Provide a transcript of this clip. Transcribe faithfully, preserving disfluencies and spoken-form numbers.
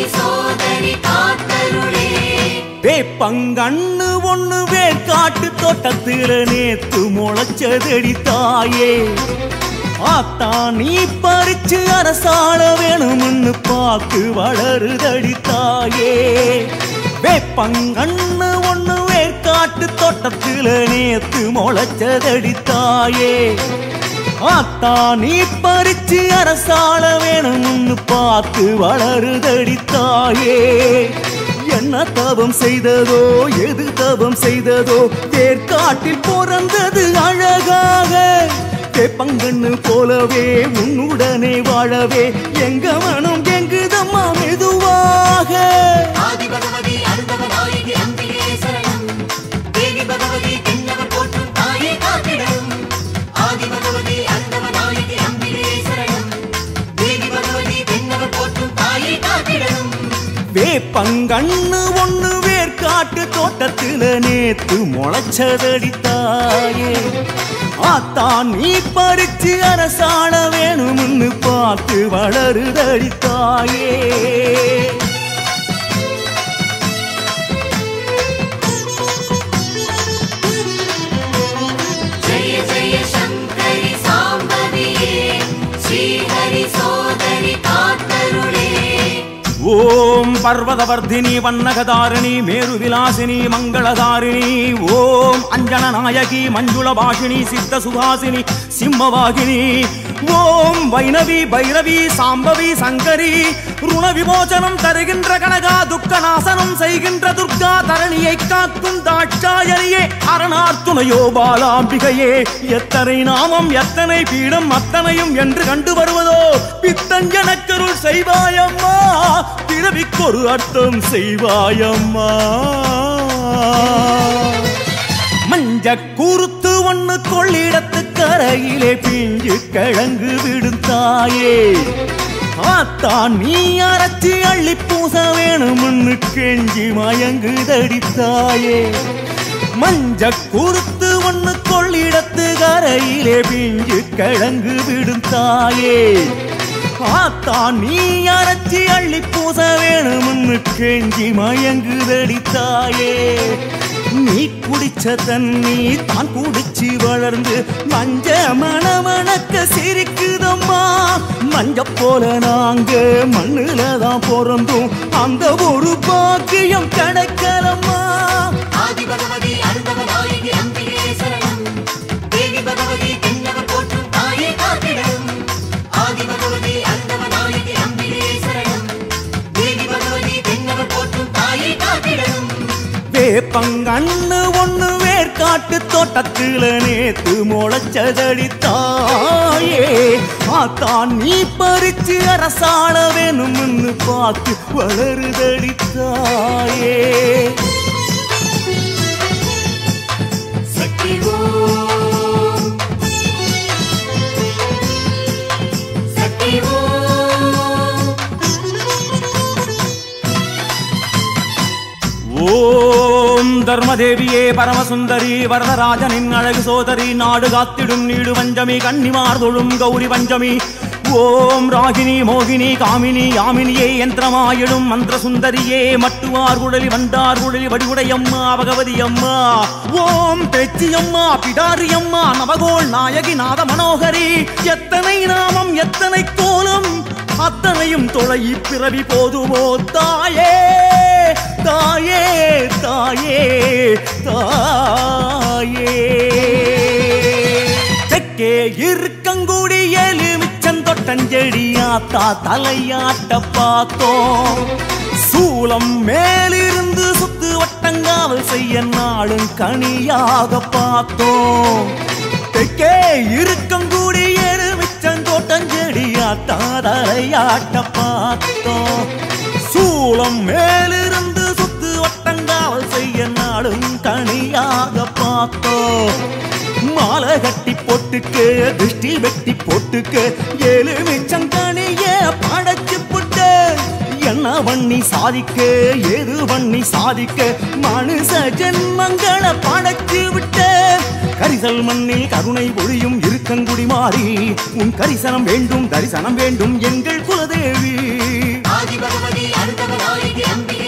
வேப்பங்கண்ணு ஒண்ணு வேர்க்காட்டு தோட்டத்தில நேத்து முளைச்சதடி தாயே. ஆத்தா நீ பறிச்சு அரசாள வேணும்னு பார்த்து வளருதடி தாயே. வேப்பங்கண்ணு ஒண்ணு வேர்க்காட்டு தோட்டத்தில நேத்து முளைச்சதடி தாயே. ஆத்தா நீ பறிச்சு அரசாள வேணும்னு பார்த்து வளருதடி தாயே. என்ன தவம் செய்ததோ எது தவம் செய்ததோ வேர்க்காட்டில் பிறந்தது அழகாக. வேப்பங்கண்ணு போலவே உன்னுடனே வாழவே எங்க மனம் எங்குதம்மா மெதுவாக. வேப்பங்கண்ணு ஒண்ணு வேர்க்காட்டு தோட்டத்தில நேத்து முளைச்சதடி தாயே. ஆத்தா நீ பறிச்சு அரசாள வேணும்னு பார்த்து வளருதடி தாயே. ஜெய ஜெய சங்கரி சாம்பவியே ஸ்ரீஹரி சோதரி காத்தருளே. ஓம் பர்வதவர்தினி வண்ணகதாரிணி மேருவிலாசினி மங்களதாரிணி. ஓம் அஞ்சனநாயகி மஞ்சுளபாஷினி சித்த சுகாசினி சிம்மவாகினி. ஓம் வைணவி பைரவி சாம்பவி சங்கரி ருண விமோசனம் தருகின்ற கனகா துக்கநாசனம் செய்கின்ற துர்கா தரணியை காக்கும் தாட்சாயணியே அரணார்த்துணையோ பாலாம்பிகையே. எத்தனை நாமம் எத்தனை பீடம் அத்தனையும் என்று கண்டு வருவதோ பித்தஞ்சனக்கருள் செய்வாயம்மா பிறவிக்கொரு அர்த்தம் செய்வாயம்மா. மஞ்ச கூறுத்து ஒண்ணு கொள்ளிடத்து கரையிலே பிஞ்சு கிழங்கு விடும் தாயே. ஆத்தா நீ அரைச்சி அள்ளி பூச வேணும்னு கெஞ்சி மயங்குதடி தாயே. மஞ்ச கூறுத்து ஒண்ணு கொள்ளிடத்து கரையிலே பிஞ்சு கிழங்கு விடும் தாயே. ஆத்தா நீ அரைச்சி அள்ளி பூச வேணும்னு கெஞ்சி மயங்குதடி தாயே. நீ குடிச்ச தண்ணி தான் குடிச்சு வளர்ந்து மஞ்ச மணமணக்க சிரிக்குதம்மா. மஞ்ச போல நாங்க மண்ணுல தான் பிறந்தோம் அந்த ஒரு பாக்கியம் கிடைக்கலம்மா. ஆதி பகவதி அருந்தவநாயகி அம்பிகே சரணம். தேவி பகவதி தென்னவர் போற்றும் தாயே காத்திடும். ஆதி பகவதி அருந்தவநாயகி அம்பிகே சரணம். தேவி பகவதி தென்னவர் போற்றும் தாயே காத்திடும். வேப்பங்கண்ணு ஒண்ணு வேர்க்காட்டு தோட்டத்தில நேத்து முளைச்சதடி தாயே. ஆத்தா நீ பறிச்சு அரசாள வேணும்னு பார்த்து வளருதடி தாயே. சக்தி ஓம் சக்தி ஓம். ஓம் தர்மதேவியே பரமசுந்தரி வரதராஜனின் அழகு சோதரி நாடு காத்திடும் நீடு பஞ்சமி கன்னிமார் தொழும் கௌரி பஞ்சமி. ஓம் ராகினி மோகினி காமினி யாமினியே யந்திரமாயிடும் மந்திர சுந்தரியே மட்டுவார் குழலி வண்டார் குழலி வடிவுடையம்மா பகவதி அம்மா. ஓம் பேச்சியம்மா பிடாரியம்மா நவகோள் நாயகி நாத மனோகரி. எத்தனை நாமம் எத்தனை கோலம் அத்தனையும் தொலை பிறவி போதுமோ தாயே தாயே தாயே தாயே. தெற்கே இருக்கங்குடி எலுமிச்சந்தொட்டஞ்செடியாத்தா தலையாட்ட பார்த்தோம். சூலம் மேலிருந்து சுத்து வட்டங்காவல் செய்ய நாளும் கனியாக பார்த்தோம். தெற்கே இருக்கங்குடி எலுமிச்சந்தோட்டஞ்செடியாத்தா தலையாட்ட பார்த்தோம். சூலம் மேலிருந்து சுத்து வட்டங்காவல் செய்ய நாளும் கனியாக பார்த்தோம். மாலை கட்டி போட்டுக்க திருஷ்டி வெட்டி போட்டுக்க எலுமிச்சங்கனிய படைச்சு புட்டு. என்ன பண்ணி சாதிக்க ஏது பண்ணி சாதிக்க மனுஷ ஜென்மங்களை படைச்சு விட்ட. கரிசல் மண்ணில் கருணை பொழியும் இருக்கங்குடி மாறி உன் கரிசனம் வேண்டும் தரிசனம் வேண்டும் எங்கள் குலதேவி ஆதி பகவதி அருந்தவ நாயகி அம்பிகை